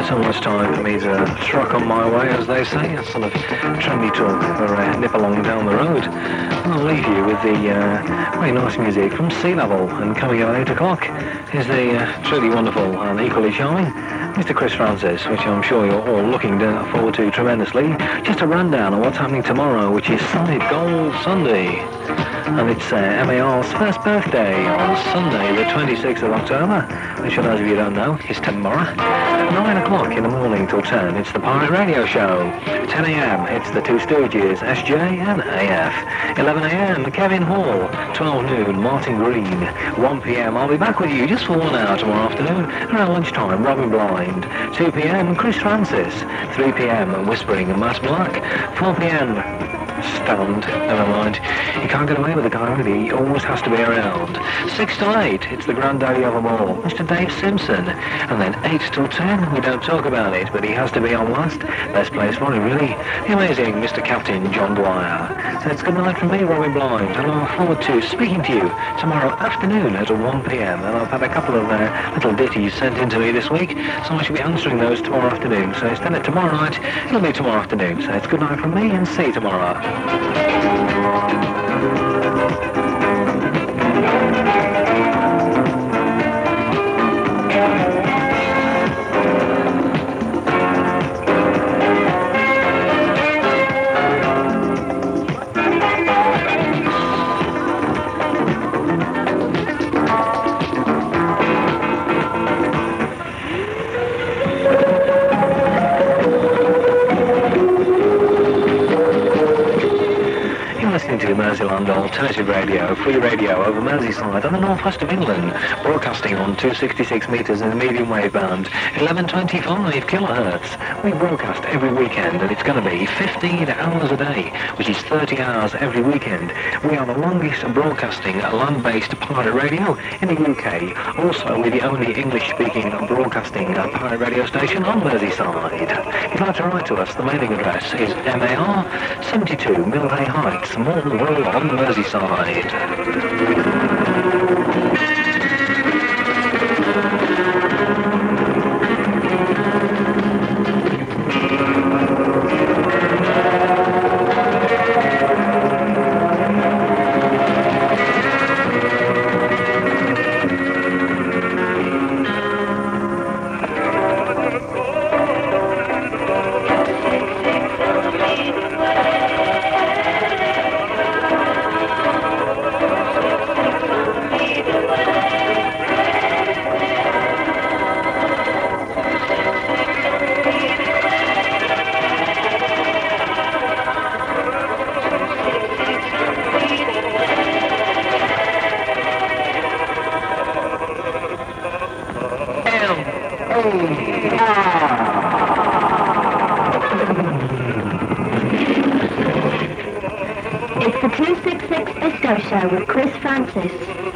So much time for me to truck on my way, as they say. It's sort of trendy talk for a nip along down the road. And I'll leave you with the very nice music from Sea Level. And coming up at 8 o'clock is the truly wonderful and equally charming Mr. Chris Francis, which I'm sure you're all looking forward to tremendously. Just a rundown of what's happening tomorrow, which is Solid Gold Sunday. And it's MAR's first birthday on Sunday, the 26th of October, which for those of you who don't know, is tomorrow. 9 o'clock in the morning till 10, it's the Pirate Radio Show. 10 a.m, it's the Two Stooges, SJ and AF. 11 a.m, Kevin Hall. 12 noon, Martin Green. 1 p.m, I'll be back with you just for 1 hour tomorrow afternoon. Around lunchtime, Robin Blind. 2 p.m, Chris Francis. 3 p.m, Whispering and Matt Black. 4 p.m, Stoned, never mind. You can't get away with the guy, really. He always has to be around. 6 till 8, it's the granddaddy of them all, Mr. Dave Simpson. And then 8 till 10, we don't talk about it, but he has to be on last. Best place for him, really. The amazing Mr. Captain John Dwyer. So it's good night from me, Robin Blind, and I look forward to speaking to you tomorrow afternoon at 1 p.m. And I've had a couple of little ditties sent in to me this week, so I should be answering those tomorrow afternoon. So instead of tomorrow night, it'll be tomorrow afternoon. So it's good night from me, and see you tomorrow. To Merseyland Alternative Radio, free radio over Merseyside and the northwest of England, broadcasting on 266 metres in the medium wave band, 1125 kilohertz. We broadcast every weekend, and it's going to be 15 hours a day, which is 30 hours every weekend. We are the longest broadcasting land-based pirate radio in the UK. Also, we're the only English-speaking broadcasting pirate radio station on Merseyside. If you'd like to write to us, the mailing address is MAR 72 Millway Heights, Road on the Merseyside. It's the 266 Disco Show with Chris Francis.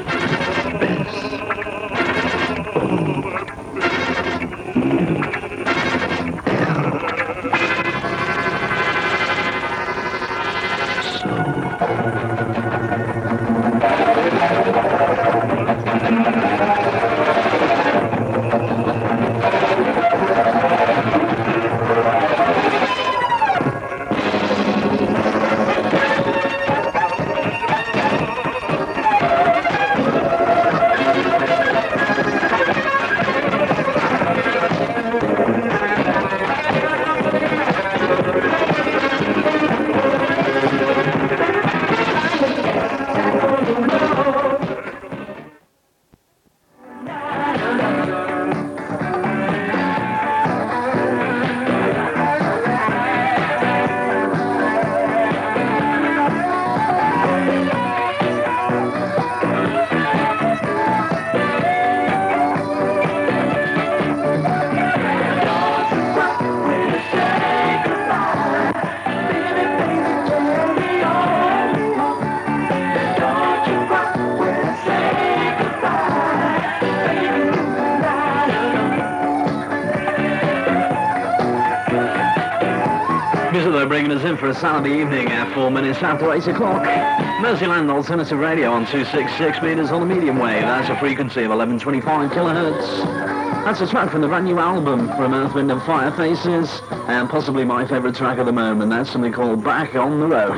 Bringing us in for a Saturday evening at 4 minutes after 8 o'clock. Merseyland Alternative Radio on 266 metres on the medium wave. That's a frequency of 1125 kilohertz. That's a track from the brand new album from Earth, Wind and Fire Faces, and possibly my favourite track at the moment. That's something called Back on the Road.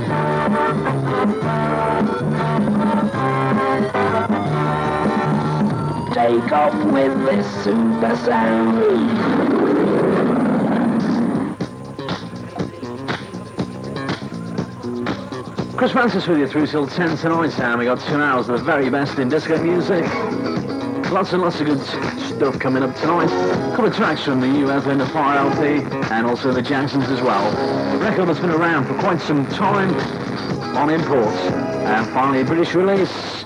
Take off with this super sound. Chris Francis with you through till 10 tonight, and we got 2 hours of the very best in disco music. Lots and lots of good stuff coming up tonight. A couple of tracks from the Earth, Wind and Fire LP, and also the Jacksons as well. A record that's been around for quite some time on import, and finally a British release.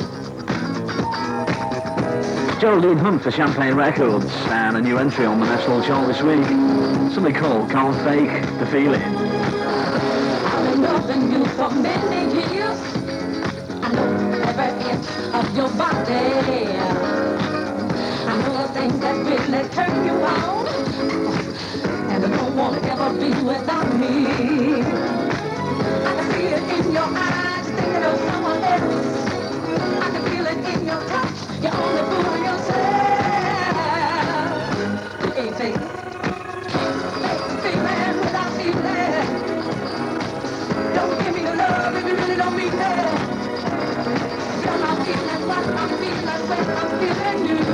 Geraldine Hunt for Champagne Records, and a new entry on the national chart this week. Something called Can't Fake the Feeling. I've been loving you for many years. I know every inch of your body. I know the things that really turn you on, and I don't want to ever be without me. I can see it in your eyes, thinking of someone else. I can feel it in your touch. You're only fooling yourself. You can't fake it. Feeling without feeling. Don't give me the love if you really don't mean that. You're not feeling what I'm feeling when I'm feeling you.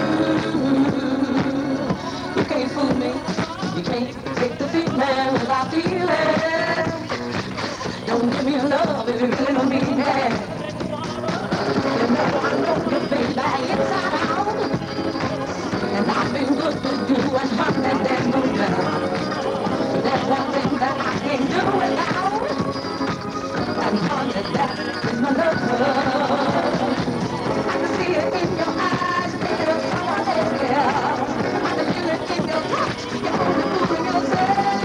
You can't fool me. You can't take the feeling without feeling. Don't give me your love if you really don't mean that. You know I know you, baby, inside out. And I've been good to you and honey, there's no doubt. There's one thing that I can't do without. And honey, that is my love. I can see it in your eyes, thinking of someone else. I can feel it in your touch, you're only fooling yourself.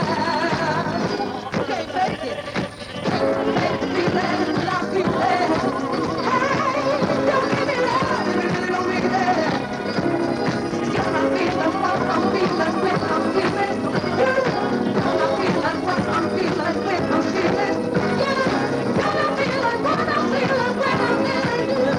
You can't fake it. Take the feeling without feeling. Hey, don't give me love if you really don't mean that. You're not feeling what I'm feeling when I'm feeling you. You're not feeling what I'm feeling when I'm feeling you. You're not feeling what I'm feeling when I'm feeling you.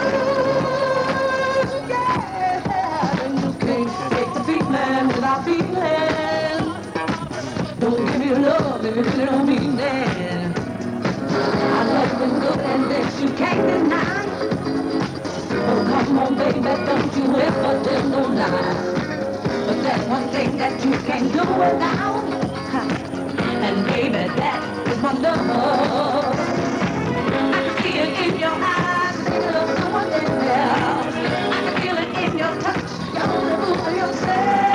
Yeah, and you can't take the feeling without feeling. Don't give me your love if you really don't mean that. I love you good and this you can't deny. Oh, come on, baby, don't you ever tell no lie. But there's one thing that you can't do without. And baby, that is my love. I can see it in your eyes, thinking of someone else. I can feel it in your touch, you're only fooling yourself.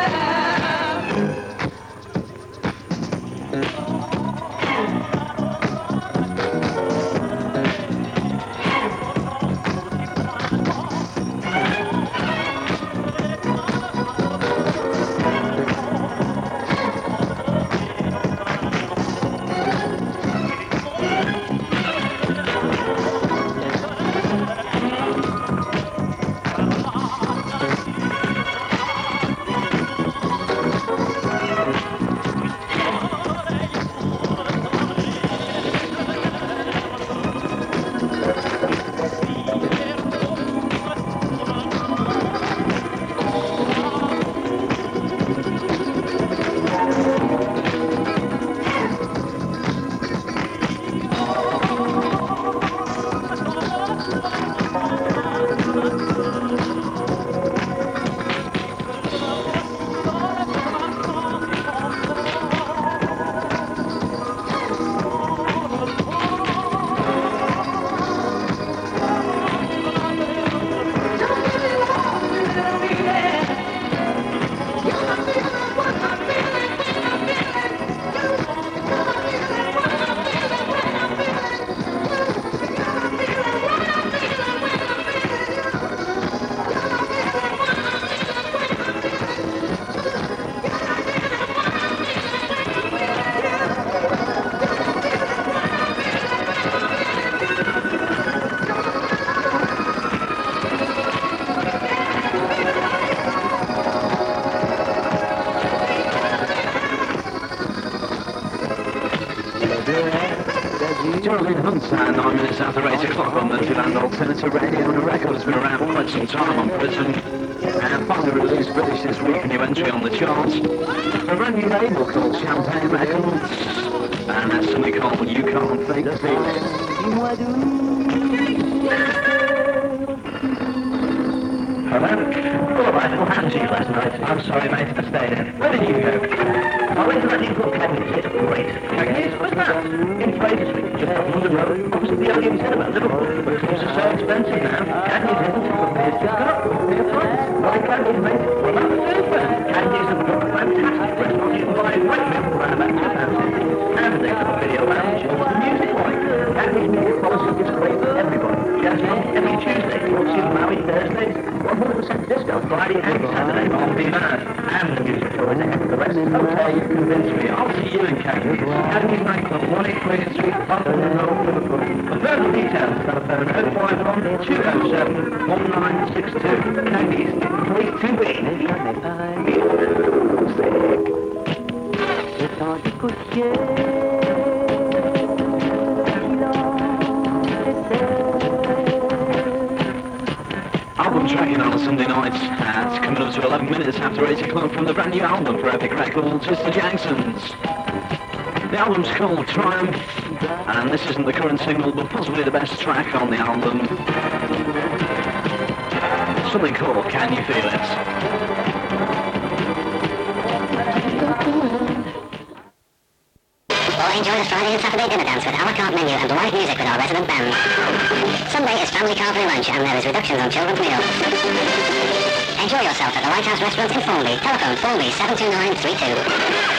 Geraldine Hunt, 9 minutes after 8 o'clock on Merseyside Alternative Radio, and a record that's been around for quite some time on Britain. And finally released British this week, a new entry on the charts. A brand new label called Champagne Records. And that's something called You Can't Fake the Feeling. Hello? All right, what happened to you last night? I'm sorry, mate, I stayed in. Where did you go? I went to that new club Cagney's. It's great. Cagney's? Where's that? In Fraser Street, just up London Road, opposite the Odeon Cinema, Liverpool. But clubs are so expensive now. Cagney's isn't. It's just got Why Cagney's, mate? What about the food then? Cagney's have got a fantastic restaurant. You can buy a great meal for around about £2.50. And they've got a video lounge and music like. Cagney's music policy is great for everybody. Jazz funk every Tuesday. Roxy and Maui Thursdays. 100% disco Friday and Saturday on demand. And the music show is ahead of the rest. Okay, you've convinced me. I'll see you in Cagney's. Cagney's nightclub, 183 Street, London Road, Liverpool. For further details, telephone 051 207 1962. Cagney's, please to Album tracking on a Sunday night. It's coming up to 11 minutes after 8 o'clock from the brand new album for Epic Records, it's the Jacksons. The album's called Triumph, and this isn't the current single, but possibly the best track on the album. Something called Can You Feel It? Enjoy the Friday and Saturday dinner dance with a la carte menu and live music with our resident band. Sunday is family carvery lunch and there is reductions on children's meals. Enjoy yourself at the Lighthouse Restaurant in Formby. Telephone Formby 72932.